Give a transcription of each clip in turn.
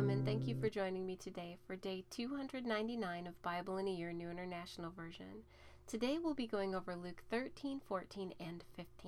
Welcome and thank you for joining me today for day 299 of Bible in a Year New International Version. Today we'll be going over Luke 13, 14, and 15.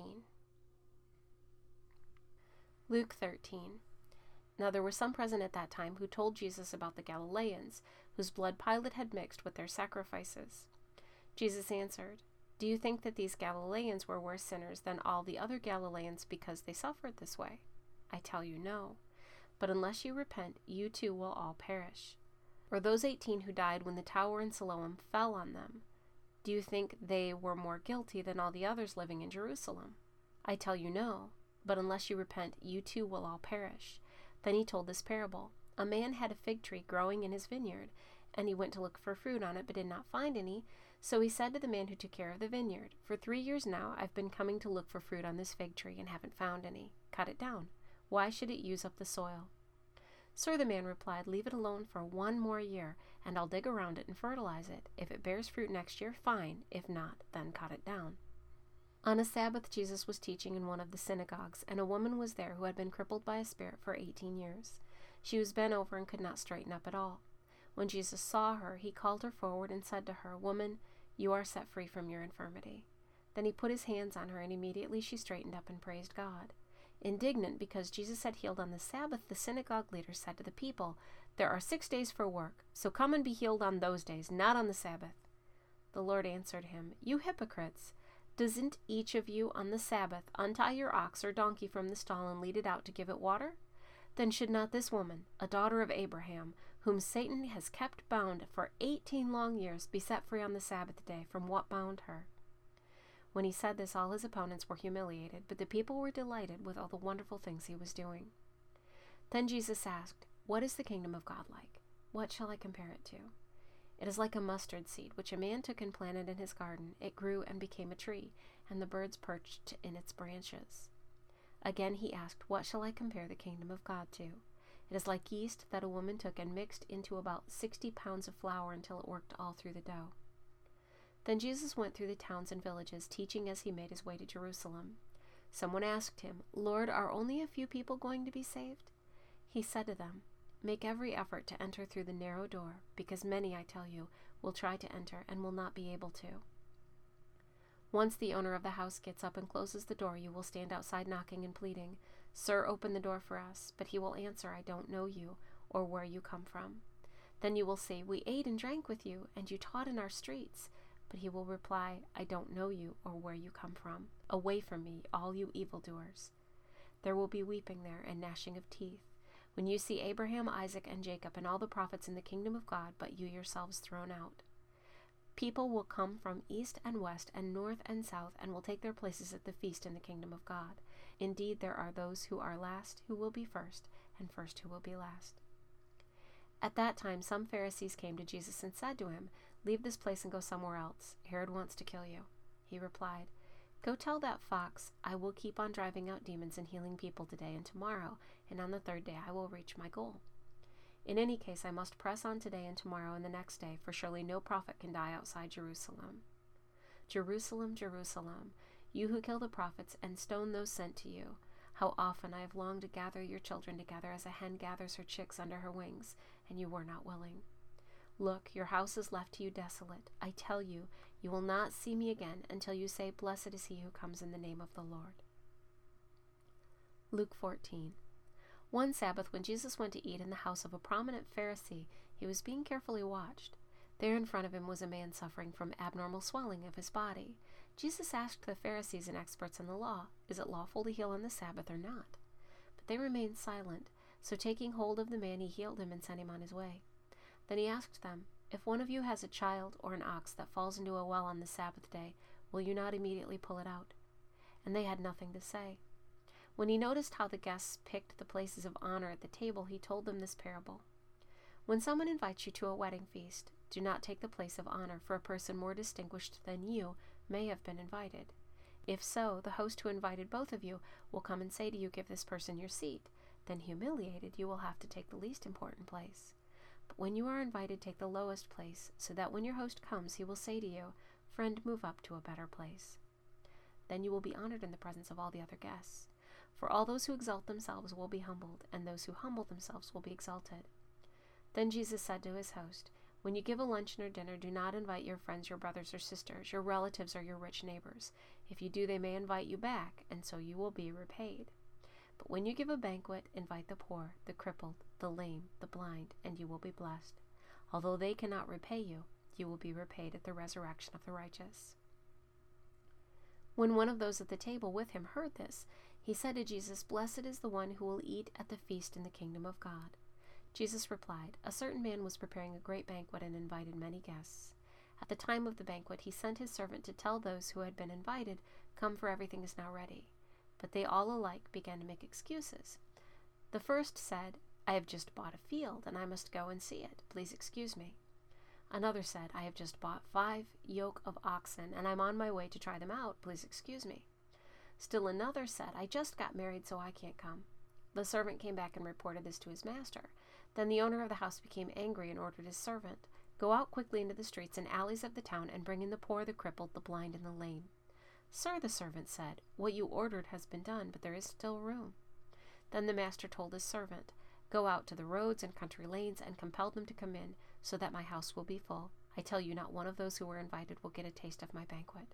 Luke 13. Now there were some present at that time who told Jesus about the Galileans, whose blood Pilate had mixed with their sacrifices. Jesus answered, "Do you think that these Galileans were worse sinners than all the other Galileans because they suffered this way? I tell you no. But unless you repent, you too will all perish. Or those 18 who died when the tower in Siloam fell on them, do you think they were more guilty than all the others living in Jerusalem? I tell you no. But unless you repent, you too will all perish." Then he told this parable. A man had a fig tree growing in his vineyard, and he went to look for fruit on it, but did not find any. So he said to the man who took care of the vineyard, "For 3 years now I've been coming to look for fruit on this fig tree and haven't found any. Cut it down. Why should it use up the soil?" "Sir," the man replied, "leave it alone for 1 more year, and I'll dig around it and fertilize it. If it bears fruit next year, fine. If not, then cut it down." On a Sabbath, Jesus was teaching in one of the synagogues, and a woman was there who had been crippled by a spirit for 18 years. She was bent over and could not straighten up at all. When Jesus saw her, he called her forward and said to her, "Woman, you are set free from your infirmity." Then he put his hands on her, and immediately she straightened up and praised God. Indignant because Jesus had healed on the Sabbath, the synagogue leader said to the people, "There are 6 days for work, so come and be healed on those days, not on the Sabbath." The Lord answered him, "You hypocrites! Doesn't each of you on the Sabbath untie your ox or donkey from the stall and lead it out to give it water? Then should not this woman, a daughter of Abraham, whom Satan has kept bound for 18 long years, be set free on the Sabbath day from what bound her?" When he said this, all his opponents were humiliated, but the people were delighted with all the wonderful things he was doing. Then Jesus asked, "What is the kingdom of God like? What shall I compare it to? It is like a mustard seed, which a man took and planted in his garden. It grew and became a tree, and the birds perched in its branches." Again he asked, "What shall I compare the kingdom of God to? It is like yeast that a woman took and mixed into about 60 pounds of flour until it worked all through the dough." Then Jesus went through the towns and villages, teaching as he made his way to Jerusalem. Someone asked him, "Lord, are only a few people going to be saved?" He said to them, "Make every effort to enter through the narrow door, because many, I tell you, will try to enter and will not be able to. Once the owner of the house gets up and closes the door, you will stand outside knocking and pleading, 'Sir, open the door for us.' But he will answer, 'I don't know you or where you come from.' Then you will say, 'We ate and drank with you, and you taught in our streets.' But he will reply, 'I don't know you or where you come from. Away from me, all you evildoers.' There will be weeping there and gnashing of teeth, when you see Abraham, Isaac, and Jacob and all the prophets in the kingdom of God, but you yourselves thrown out. People will come from east and west and north and south and will take their places at the feast in the kingdom of God. Indeed, there are those who are last who will be first, and first who will be last." At that time some Pharisees came to Jesus and said to him, "Leave this place and go somewhere else. Herod wants to kill you." He replied, "Go tell that fox, I will keep on driving out demons and healing people today and tomorrow, and on the 3rd day I will reach my goal. In any case, I must press on today and tomorrow and the next day, for surely no prophet can die outside Jerusalem. Jerusalem, Jerusalem, you who kill the prophets and stone those sent to you. How often I have longed to gather your children together as a hen gathers her chicks under her wings, and you were not willing. Look, your house is left to you desolate. I tell you, you will not see me again until you say, 'Blessed is he who comes in the name of the Lord.'" Luke 14. One Sabbath, when Jesus went to eat in the house of a prominent Pharisee, he was being carefully watched. There in front of him was a man suffering from abnormal swelling of his body. Jesus asked the Pharisees and experts in the law, "Is it lawful to heal on the Sabbath or not?" But they remained silent, so taking hold of the man, he healed him and sent him on his way. Then he asked them, "If one of you has a child or an ox that falls into a well on the Sabbath day, will you not immediately pull it out?" And they had nothing to say. When he noticed how the guests picked the places of honor at the table, he told them this parable. "When someone invites you to a wedding feast, do not take the place of honor, for a person more distinguished than you may have been invited. If so, the host who invited both of you will come and say to you, 'Give this person your seat.' Then, humiliated, you will have to take the least important place. But when you are invited, take the lowest place, so that when your host comes, he will say to you, 'Friend, move up to a better place.' Then you will be honored in the presence of all the other guests. For all those who exalt themselves will be humbled, and those who humble themselves will be exalted. Then Jesus said to his host, "When you give a luncheon or dinner, do not invite your friends, your brothers or sisters, your relatives, or your rich neighbors. If you do, they may invite you back, and so you will be repaid. But when you give a banquet, invite the poor, the crippled, the lame, the blind, and you will be blessed. Although they cannot repay you, you will be repaid at the resurrection of the righteous." When one of those at the table with him heard this, he said to Jesus, "Blessed is the one who will eat at the feast in the kingdom of God." Jesus replied, "A certain man was preparing a great banquet and invited many guests. At the time of the banquet, he sent his servant to tell those who had been invited, 'Come, for everything is now ready.' But they all alike began to make excuses. The first said, 'I have just bought a field, and I must go and see it. Please excuse me.' Another said, 'I have just bought 5 yoke of oxen, and I'm on my way to try them out. Please excuse me.' Still another said, 'I just got married, so I can't come.' The servant came back and reported this to his master. Then the owner of the house became angry and ordered his servant, 'Go out quickly into the streets and alleys of the town and bring in the poor, the crippled, the blind, and the lame.' 'Sir,' the servant said, 'what you ordered has been done, but there is still room.' Then the master told his servant, 'Go out to the roads and country lanes and compel them to come in, so that my house will be full. I tell you, not one of those who were invited will get a taste of my banquet.'"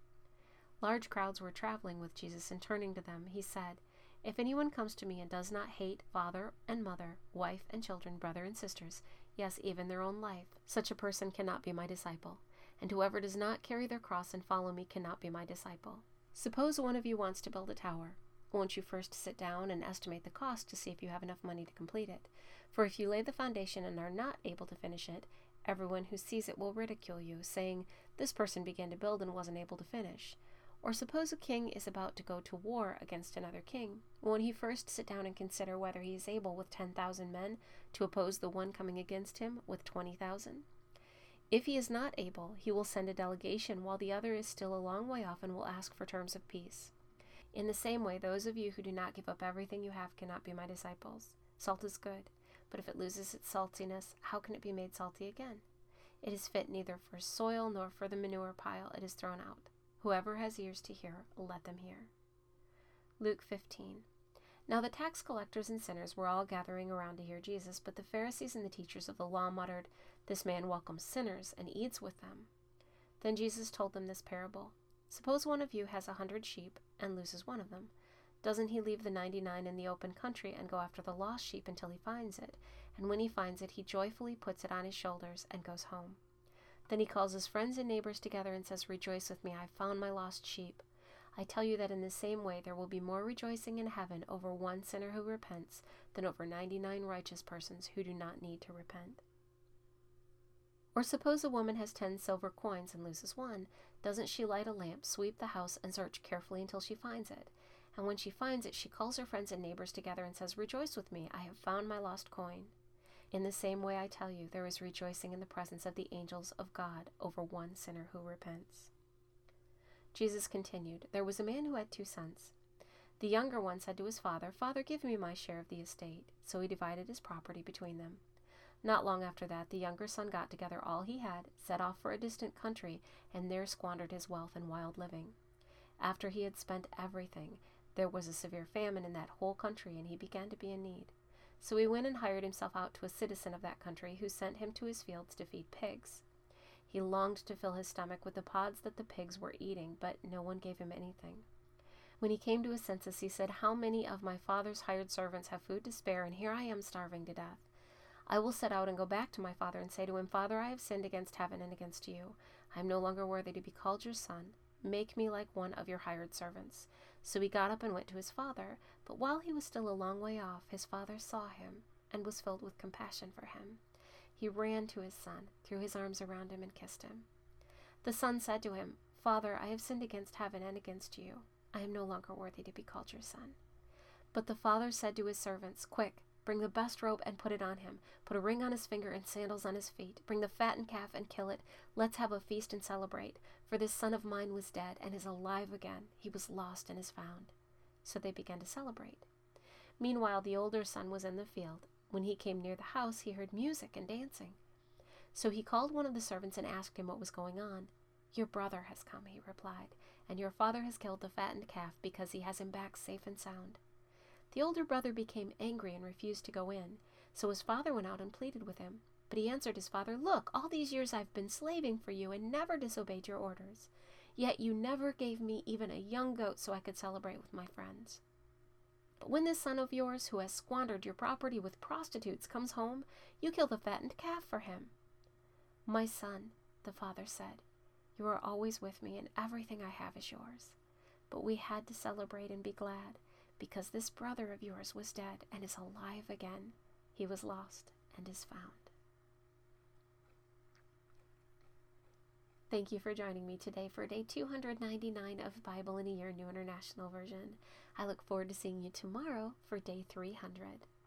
Large crowds were traveling with Jesus, and turning to them, he said, "If anyone comes to me and does not hate father and mother, wife and children, brother and sisters, yes, even their own life, such a person cannot be my disciple. And whoever does not carry their cross and follow me cannot be my disciple. Suppose one of you wants to build a tower. Won't you first sit down and estimate the cost to see if you have enough money to complete it? For if you lay the foundation and are not able to finish it, everyone who sees it will ridicule you, saying, 'This person began to build and wasn't able to finish.' Or suppose a king is about to go to war against another king. Won't he first sit down and consider whether he is able with 10,000 men to oppose the one coming against him with 20,000? If he is not able, he will send a delegation while the other is still a long way off and will ask for terms of peace. In the same way, those of you who do not give up everything you have cannot be my disciples. Salt is good, but if it loses its saltiness, how can it be made salty again? It is fit neither for soil nor for the manure pile. It is thrown out. Whoever has ears to hear, let them hear." Luke 15. Now the tax collectors and sinners were all gathering around to hear Jesus, but the Pharisees and the teachers of the law muttered, "This man welcomes sinners and eats with them." Then Jesus told them this parable. "Suppose one of you has 100 sheep and loses one of them. Doesn't he leave the 99 in the open country and go after the lost sheep until he finds it? And when he finds it, he joyfully puts it on his shoulders and goes home. Then he calls his friends and neighbors together and says, 'Rejoice with me, I have found my lost sheep.' I tell you that in the same way there will be more rejoicing in heaven over one sinner who repents than over 99 righteous persons who do not need to repent." Or suppose a woman has 10 silver coins and loses one. Doesn't she light a lamp, sweep the house, and search carefully until she finds it? And when she finds it, she calls her friends and neighbors together and says, "Rejoice with me, I have found my lost coin." In the same way, I tell you, there is rejoicing in the presence of the angels of God over one sinner who repents. Jesus continued, "There was a man who had 2 sons. The younger one said to his father, 'Father, give me my share of the estate.' So he divided his property between them. Not long after that, the younger son got together all he had, set off for a distant country, and there squandered his wealth in wild living. After he had spent everything, there was a severe famine in that whole country, and he began to be in need. So he went and hired himself out to a citizen of that country, who sent him to his fields to feed pigs. He longed to fill his stomach with the pods that the pigs were eating, but no one gave him anything. When he came to his senses, he said, 'How many of my father's hired servants have food to spare, and here I am starving to death? I will set out and go back to my father and say to him, Father, I have sinned against heaven and against you. I am no longer worthy to be called your son. Make me like one of your hired servants.' So he got up and went to his father. But while he was still a long way off, his father saw him and was filled with compassion for him. He ran to his son, threw his arms around him, and kissed him. The son said to him, 'Father, I have sinned against heaven and against you. I am no longer worthy to be called your son.' But the father said to his servants, 'Quick, bring the best robe and put it on him. Put a ring on his finger and sandals on his feet. Bring the fattened calf and kill it. Let's have a feast and celebrate. For this son of mine was dead and is alive again. He was lost and is found.' So they began to celebrate. Meanwhile, the older son was in the field. When he came near the house, he heard music and dancing. So he called one of the servants and asked him what was going on. 'Your brother has come,' he replied, 'and your father has killed the fattened calf because he has him back safe and sound.' The older brother became angry and refused to go in. So his father went out and pleaded with him. But he answered his father, "Look, all these years I've been slaving for you and never disobeyed your orders. Yet you never gave me even a young goat so I could celebrate with my friends. But when this son of yours, who has squandered your property with prostitutes, comes home, you kill the fattened calf for him." "My son," the father said, "you are always with me, and everything I have is yours. But we had to celebrate and be glad, because this brother of yours was dead and is alive again. He was lost and is found." Thank you for joining me today for day 299 of Bible in a Year, New International Version. I look forward to seeing you tomorrow for day 300.